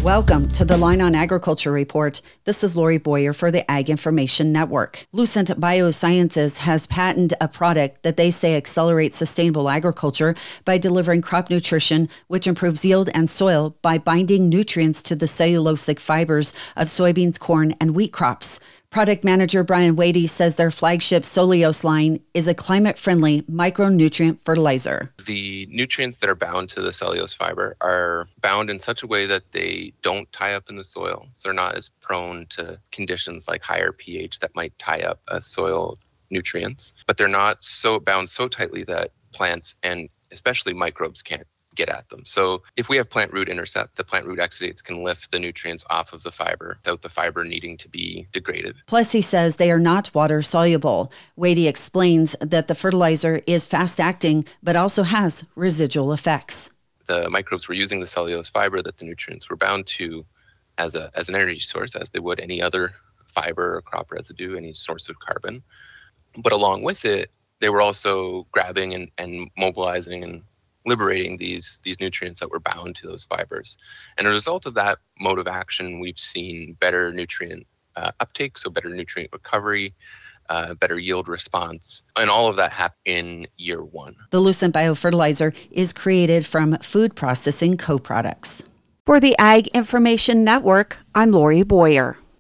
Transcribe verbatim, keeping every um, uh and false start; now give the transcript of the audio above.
Welcome to the Line on Agriculture Report. This is Lori Boyer for the Ag Information Network. Lucent Biosciences has patented a product that they say accelerates sustainable agriculture by delivering crop nutrition, which improves yield and soil by binding nutrients to the cellulosic fibers of soybeans, corn, and wheat crops. Product manager Brian Wadey says their flagship Soleos line is a climate-friendly micronutrient fertilizer. The nutrients that are bound to the cellulose fiber are bound in such a way that they don't tie up in the soil. So they're not as prone to conditions like higher pH that might tie up uh, soil nutrients. But they're not so bound so tightly that plants and especially microbes can't get at them. So if we have plant root intercept, the plant root exudates can lift the nutrients off of the fiber without the fiber needing to be degraded. Plus, he says they are not water soluble. Wadey explains that the fertilizer is fast acting, but also has residual effects. The microbes were using the cellulose fiber that the nutrients were bound to as a as an energy source, as they would any other fiber or crop residue, any source of carbon. But along with it, they were also grabbing and, and mobilizing and liberating these these nutrients that were bound to those fibers. And as a result of that mode of action, we've seen better nutrient uh, uptake, so better nutrient recovery, uh, better yield response, and all of that happened in year one. The Lucent biofertilizer is created from food processing co-products. For the Ag Information Network, I'm Lori Boyer.